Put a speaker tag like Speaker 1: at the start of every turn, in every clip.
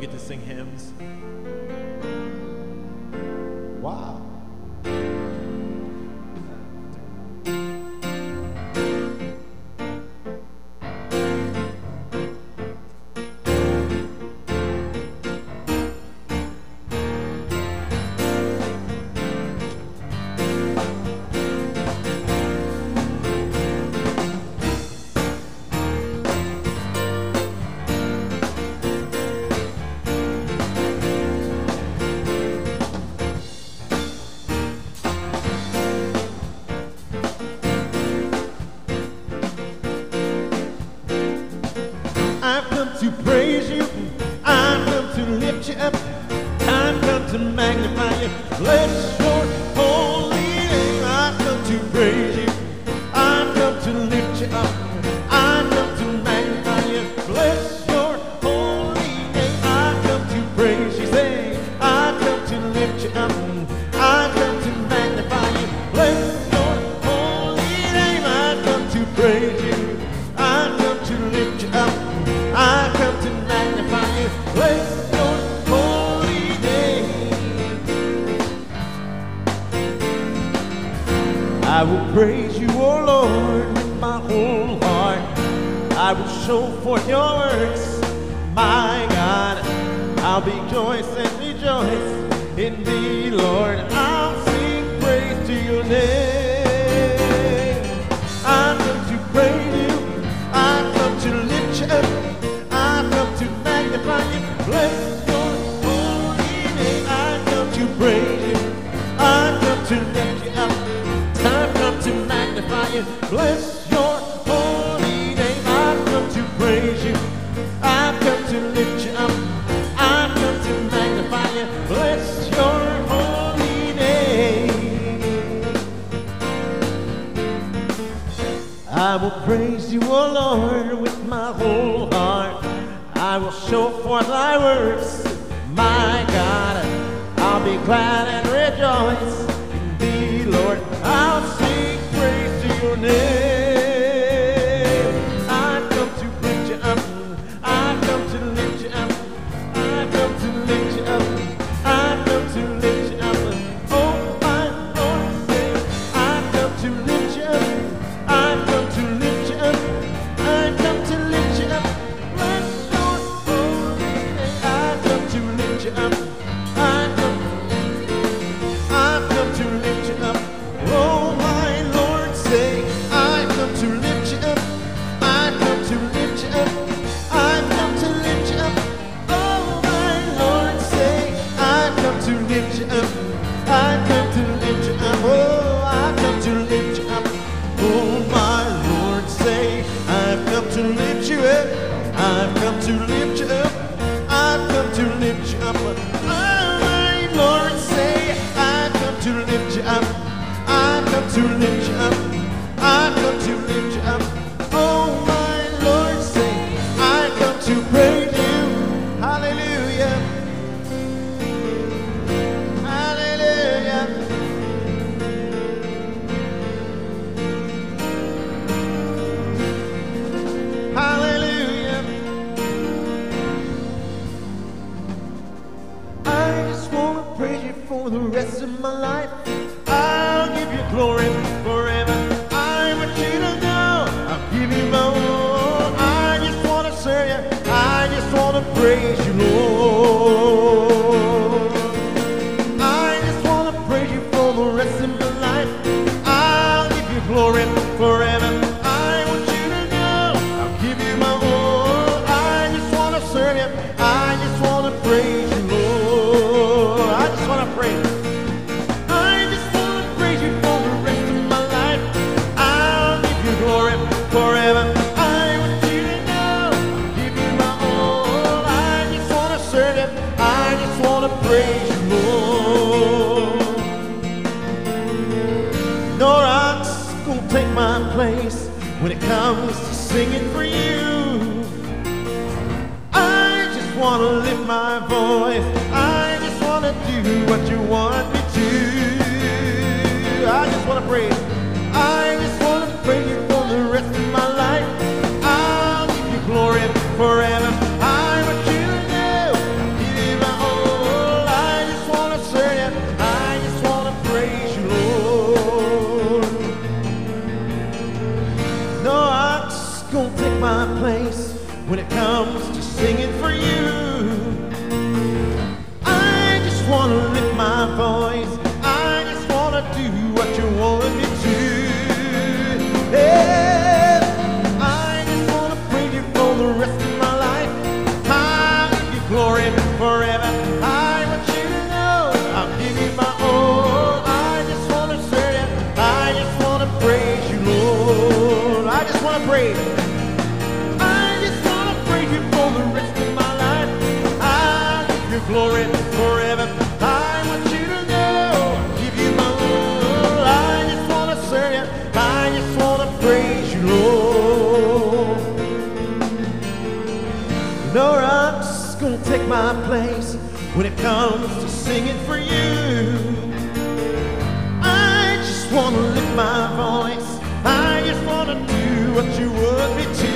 Speaker 1: get to sing hymns.
Speaker 2: Wow.
Speaker 3: I've come to praise you, I've come to lift you up, I've come to magnify you, bless your holy name. I've come to praise you, I've come to lift you up, I've come to magnify you, bless your holy name. I've come to praise you, say, I've come to lift you up, I've come to magnify you, bless your holy name. I've come to praise you, I've come to lift you up, I come to magnify you, bless your holy name. I will praise you, O Lord, with my whole heart. I will show forth your works, my God. I'll be rejoice and rejoice in thee, Lord. I'll sing praise to your name. I've come to praise you, I've come to lift you up, I've come to magnify you, bless your holy name. I've come to praise you, I've come to lift you up, I've come to magnify you, bless your holy name. I've come to praise you, I've come to lift you up, I've come to magnify you, bless your holy name. I will praise you, O Lord, with my whole heart. I will show forth thy works, my God. I'll be glad and rejoice in thee, Lord. I'll sing praise to your name. I've come to lift you up, I've come to lift you up, I've come to lift you up, I've come to lift you up. Oh, my Lord, say, I've come to lift you up, I've come to lift you up, I've come to lift you up, bless your holy name. I've come to lift you up, I've come to lift you up. Oh, my Lord, say, I've come to lift you up, I've come to lift you up, I've come to lift you up. Oh, my Lord, say, I've come to lift you up, I've come to lift you up. Oh, I've come to lift you up. Oh, my Lord, say, I've come to lift you up, I've come to lift you up, I've come to lift you up. Oh, my Lord, say, I've come to lift you up, I've come to lift you up, I've come to lift you up. Oh, my Lord, say, I've come to praise you. Hallelujah. Hallelujah. Hallelujah. I just want to praise you for the rest of my life. I'll give you glory forever. I want you to know I'll give you my all. I just want to serve you. I just want to praise you, Lord. I just want to praise you for the rest of my life. I'll give you glory forever. I want you to know I'll give you my all. I just want to serve you. I just want to praise you, Lord. I just want to praise. I just want to praise you for the rest of my life. I'll give you glory forever. I want you to know I'll give you my all. I just want to serve you. I just want to praise you, Lord. No rocks gonna take my place when it comes to singing for you. I just want to lift my voice. I just want to do what you want me to. I just want to praise. I just want to praise you for the rest of my life. I'll give you glory forever. I want you to know I'll singing for you. I just want to lift my voice. I just want to do what you want me to. Yeah. I just want to praise you for the rest of my life. I'll give you glory forever. I want you to know I'll give you my all. I just want to serve you. I just want to praise you, Lord. I just want to praise you. Glory forever. I want you to know I'll give you my all. I just want to serve you. I just want to praise you, Lord. No, I'm just going to take my place when it comes to singing for you. I just want to lift my voice. I just want to do what you want me to.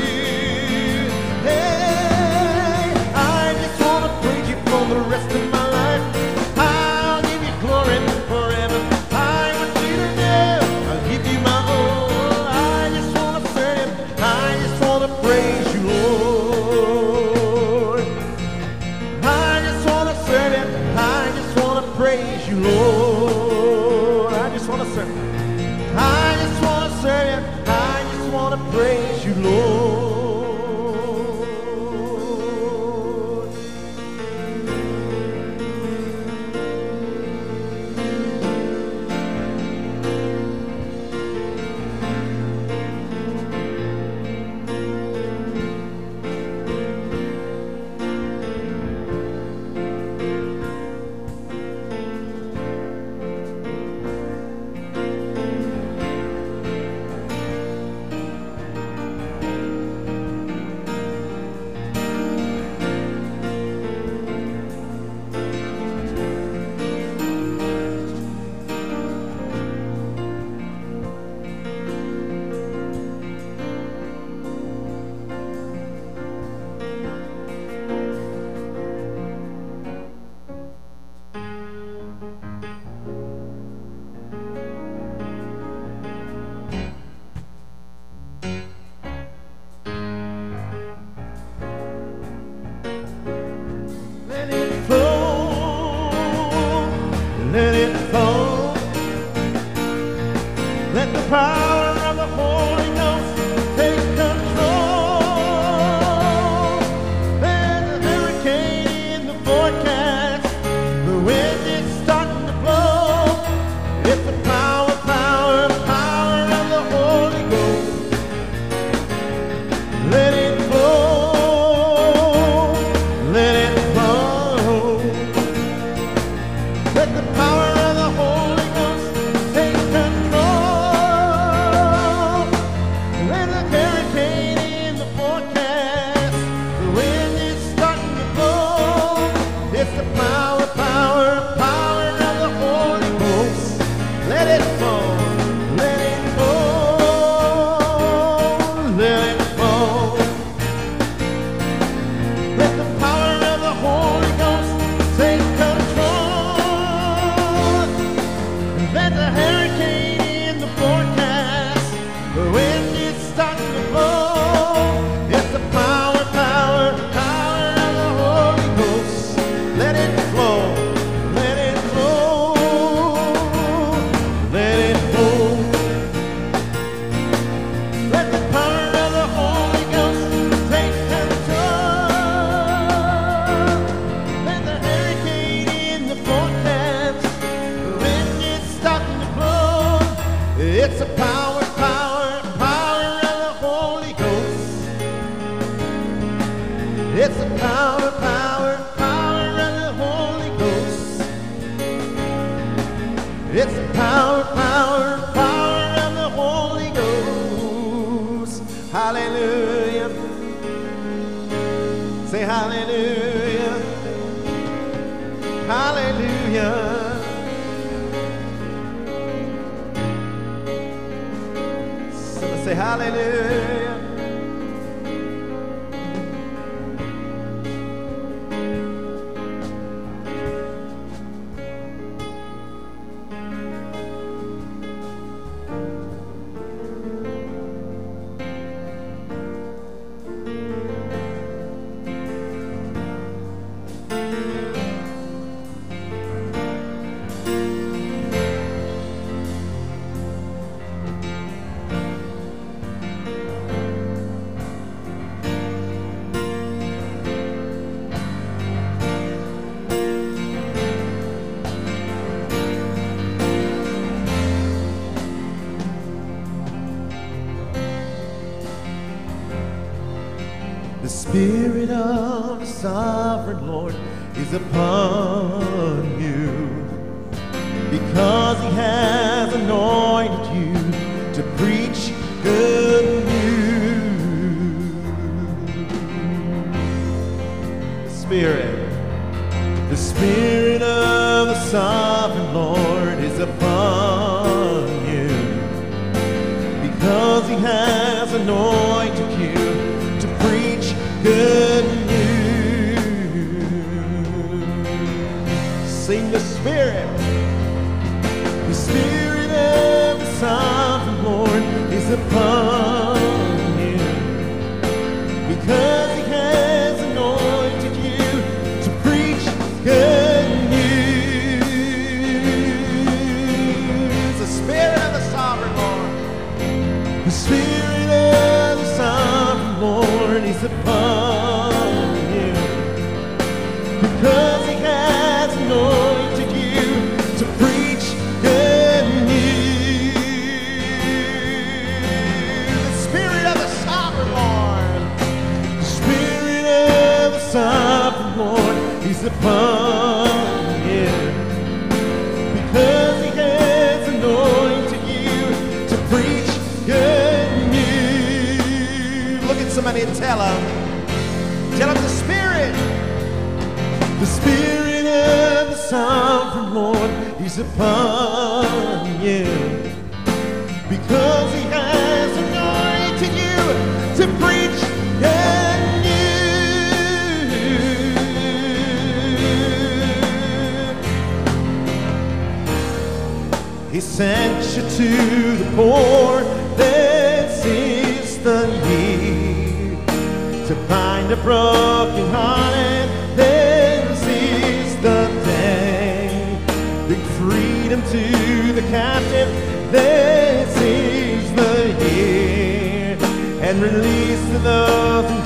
Speaker 3: Hey, I just want to praise you for the rest of my life. I'll give you glory forever. I want you to know I'll give you my all. I just want to serve you. I just want to praise you, Lord. I just want to serve you. I just want to praise you, Lord. I just want to serve you. I just want to serve you. I just want to praise you, Lord. Let it flow. Let the power of the Holy Ghost take control. There's a hurricane in the forecast. The wind is starting to blow. It's the power, power, power of the Holy Ghost. Let it flow. Let it flow. Let the power of the Holy Ghost take control. There's a hurricane in the forecast. The wind is starting to blow. It's the power, power, power of the Holy Ghost. Let it flow. Let it flow. Let it flow. Let the power of the Holy Ghost take control. There's a hurricane in the forecast. The wind is starting to blow. It's the power, power, power of the Holy Ghost. Let it flow. Let it flow. Let it flow. Let the power of the Holy Ghost take control. There's a hurricane in the forecast. The wind is starting to blow. It's the power, power, power of the Holy Ghost. It's the power, power, power of the Holy Ghost. It's the power, power, power of the Holy Ghost. Hallelujah. Say hallelujah. Hallelujah. Somebody say hallelujah. Spirit of the sovereign Lord is upon you, because He has anointed you to preach good news. The Spirit of the sovereign Lord is upon you, because He has anointed you to preach good news. Sing the Spirit. The Spirit of the sovereign Lord is upon you, because He has anointed you to preach good news. The Spirit of the sovereign Lord. The Spirit of the sovereign Lord is upon you, because He has anointed you to preach good news. The Spirit of the sovereign Lord. The Spirit of the sovereign Lord is upon you, because He has anointed you to preach good news. Look at somebody and tell them the Spirit. The Spirit of the sovereign Lord is upon you, because He has anointed you to preach good news. He sent you to the poor. This is the year to bind the brokenhearted. This is the day. Bring freedom to the captive. This is the year. And release to those in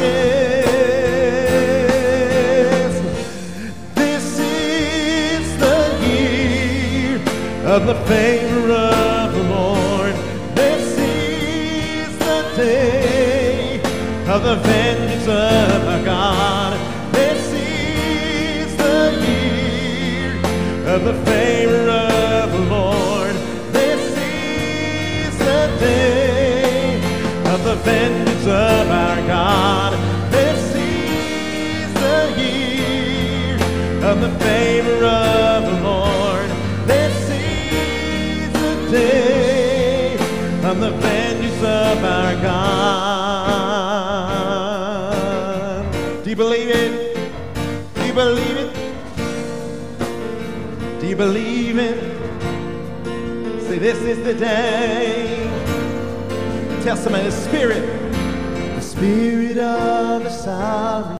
Speaker 3: darkness. This is the year of the favor of the Lord. This is the day of the vengeance of our God. This is the year of the favor of the Lord. This is the day of the vengeance of our God. This is the year of the favor of the Lord. This is the day of the vengeance of our God. Do you believe it? Do you believe it? Do you believe it? Say, this is the day. Tell somebody, the Spirit of the sovereign